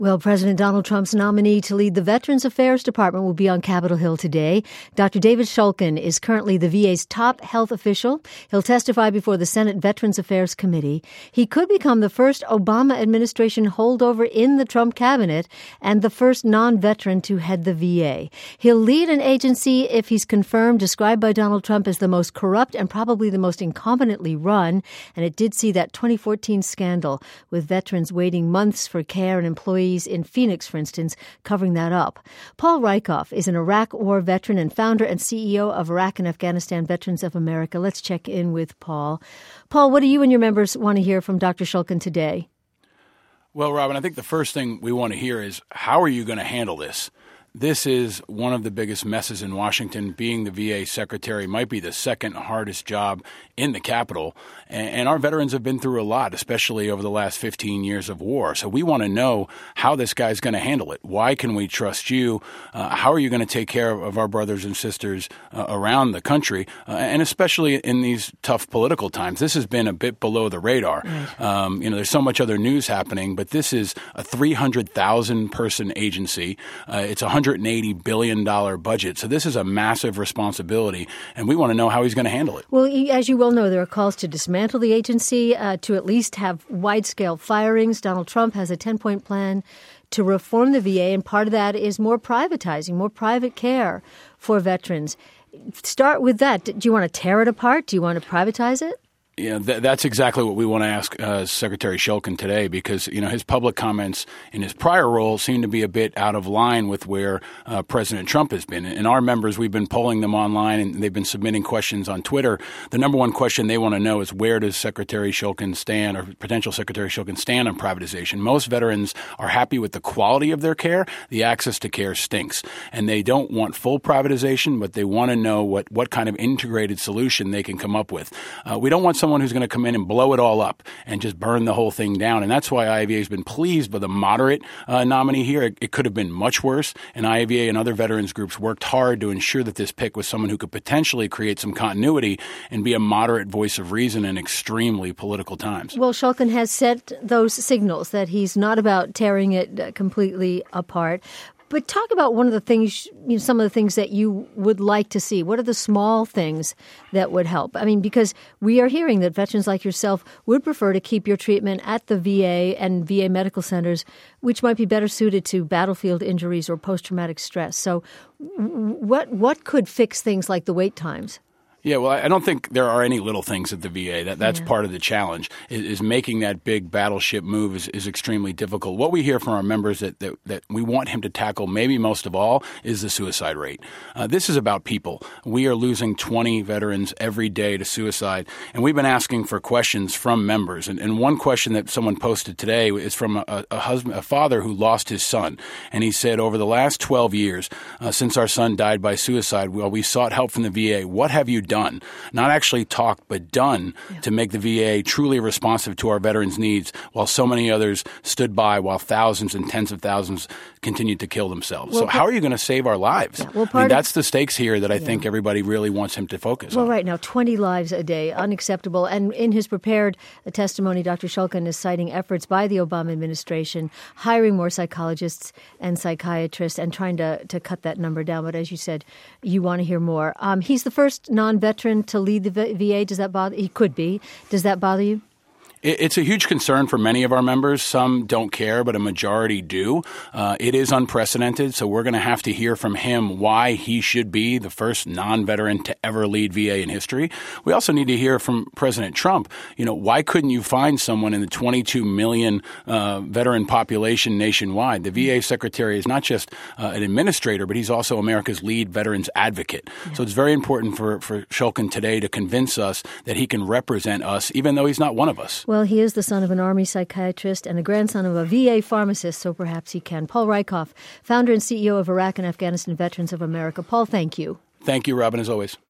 Well, President Donald Trump's nominee to lead the Veterans Affairs Department will be on Capitol Hill today. Dr. David Shulkin is currently the VA's top health official. He'll testify before the Senate Veterans Affairs Committee. He could become the first Obama administration holdover in the Trump cabinet and the first non-veteran to head the VA. He'll lead an agency, if he's confirmed, described by Donald Trump as the most corrupt and probably the most incompetently run. And it did see that 2014 scandal with veterans waiting months for care and employees in Phoenix, for instance, covering that up. Paul Rieckhoff is an Iraq War veteran and founder and CEO of Iraq and Afghanistan Veterans of America. Let's check in with Paul. Paul, what do you and your members want to hear from Dr. Shulkin today? Well, Robin, I think the first thing we want to hear is, how are you going to handle this? This is one of the biggest messes in Washington. Being the VA secretary might be the second hardest job in the Capitol. And our veterans have been through a lot, especially over the last 15 years of war. So we want to know how this guy's going to handle it. Why can we trust you? How are you going to take care of our brothers and sisters around the country? And especially in these tough political times. This has been a bit below the radar. Right. There's so much other news happening, but this is a 300,000 person agency. It's a $180 billion budget. So this is a massive responsibility, and we want to know how he's going to handle it. Well, as you well know, there are calls to dismantle the agency, to at least have wide-scale firings. Donald Trump has a 10-point plan to reform the VA, and part of that is more privatizing, more private care for veterans. Start with that. Do you want to tear it apart? Do you want to privatize it? Yeah, that's exactly what we want to ask Secretary Shulkin today, because his public comments in his prior role seem to be a bit out of line with where President Trump has been. And our members, we've been polling them online, and they've been submitting questions on Twitter. The number one question they want to know is, where does Secretary Shulkin stand, or potential Secretary Shulkin stand, on privatization? Most veterans are happy with the quality of their care. The access to care stinks. And they don't want full privatization, but they want to know what kind of integrated solution they can come up with. We don't want someone who's going to come in and blow it all up and just burn the whole thing down. And that's why IAVA has been pleased with a moderate nominee here. It could have been much worse. And IAVA and other veterans groups worked hard to ensure that this pick was someone who could potentially create some continuity and be a moderate voice of reason in extremely political times. Well, Shulkin has set those signals that he's not about tearing it completely apart. But talk about one of the things, some of the things that you would like to see. What are the small things that would help? I mean, because we are hearing that veterans like yourself would prefer to keep your treatment at the VA and VA medical centers, which might be better suited to battlefield injuries or post-traumatic stress. So what could fix things like the wait times? Yeah, well, I don't think there are any little things at the VA. That's part of the challenge, is making that big battleship move is extremely difficult. What we hear from our members that we want him to tackle, maybe most of all, is the suicide rate. This is about people. We are losing 20 veterans every day to suicide, and we've been asking for questions from members. And one question that someone posted today is from a father who lost his son. And he said, over the last 12 years, since our son died by suicide, we sought help from the VA. What have you done? Not actually talked, but done to make the VA truly responsive to our veterans' needs, while so many others stood by while thousands and tens of thousands continued to kill themselves. So how are you going to save our lives? Yeah, well, that's the stakes here that I think everybody really wants him to focus on. Well, right now, 20 lives a day, unacceptable. And in his prepared testimony, Dr. Shulkin is citing efforts by the Obama administration, hiring more psychologists and psychiatrists and trying to cut that number down. But as you said, you want to hear more. He's the first non-veteran to lead the VA. Does that bother? He could be. Does that bother you? It's a huge concern for many of our members. Some don't care, but a majority do. It is unprecedented, so we're going to have to hear from him why he should be the first non-veteran to ever lead VA in history. We also need to hear from President Trump. Why couldn't you find someone in the 22 million veteran population nationwide? The VA secretary is not just an administrator, but he's also America's lead veterans advocate. Yeah. So it's very important for Shulkin today to convince us that he can represent us, even though he's not one of us. Well, he is the son of an Army psychiatrist and a grandson of a VA pharmacist, so perhaps he can. Paul Rieckhoff, founder and CEO of Iraq and Afghanistan Veterans of America. Paul, thank you. Thank you, Robin, as always.